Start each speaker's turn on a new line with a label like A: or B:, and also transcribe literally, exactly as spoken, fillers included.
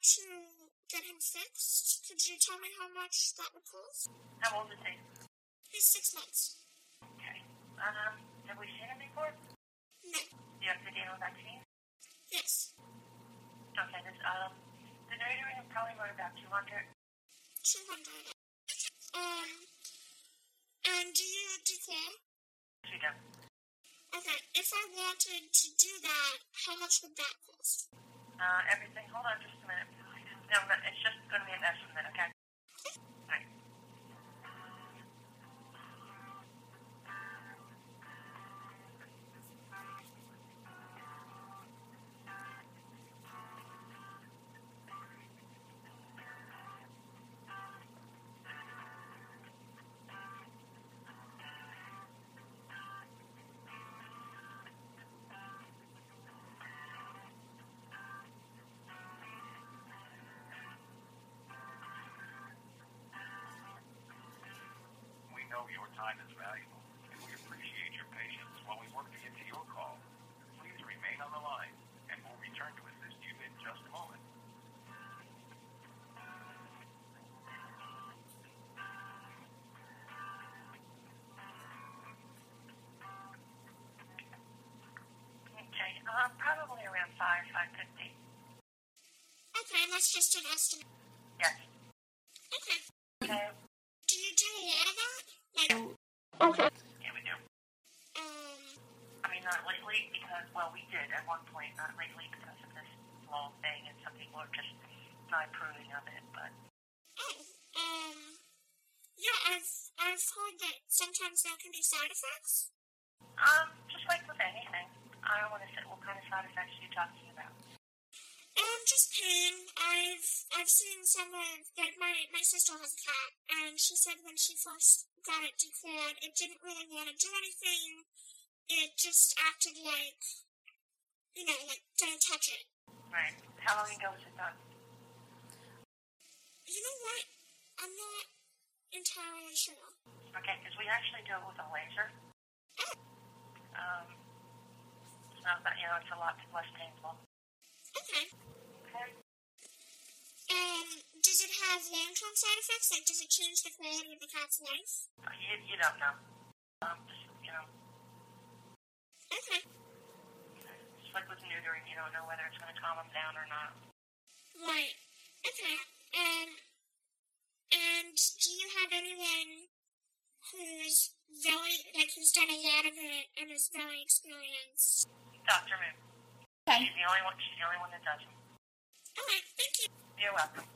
A: to get him fixed. Could you tell me how much that would cost?
B: How old is he?
A: He's six months.
B: Okay. Um, have we seen him before?
A: No.
B: Do you have the annual vaccine?
A: Yes.
B: Okay, this, um, the neutering will probably run about two hundred.
A: Two hundred. Um, and do you declare?
B: She does.
A: Okay, if I wanted to do that, how much would that cost?
B: Uh, everything, hold on just a minute. No, no, it's just going to be an estimate, okay? Alright.
C: We know your time is valuable, and we appreciate your patience while we work to get to your call. Please remain on the line, and we'll return to assist you in just a moment.
B: Okay, um, probably around five, five fifty.
A: Okay, that's just an estimate.
B: Yes.
A: Okay.
B: Okay.
A: Do you do a lot of that? Like,
B: Okay. Yeah, we do.
A: um,
B: I mean, not lately because, well, we did at one point, not lately because of this long thing, and some people are just not approving of it, but
A: oh, um, yeah, I've, I've heard that sometimes there can be side effects.
B: Um, just like with anything, I don't want to say what kind of side effects you're talking about.
A: Um, just pain. I've, I've seen some of, like, my, my sister has a cat, and she said when she first got it declawed, it didn't really want to do anything. It just acted like, you know, like, don't touch it.
B: Right. How long ago was it done?
A: You know what? I'm not entirely sure.
B: Okay, because we actually do it with a laser.
A: Oh,
B: Um, so, but, you know, it's a lot less painful.
A: okay.
B: Okay.
A: Um, does it have long-term side effects? Like, does it change the quality of the cat's life?
B: Uh, You, you don't know. Um, just, you know,
A: Okay.
B: it's like with neutering, you don't know whether it's going to calm them down or not.
A: Right. Okay. Um, and do you have anyone who's very, like, who's done a lot of it and is very experienced?
B: Doctor Moon.
A: Okay.
B: She's the only one, she's the only one that does them.
A: All right, thank you.
B: You're welcome.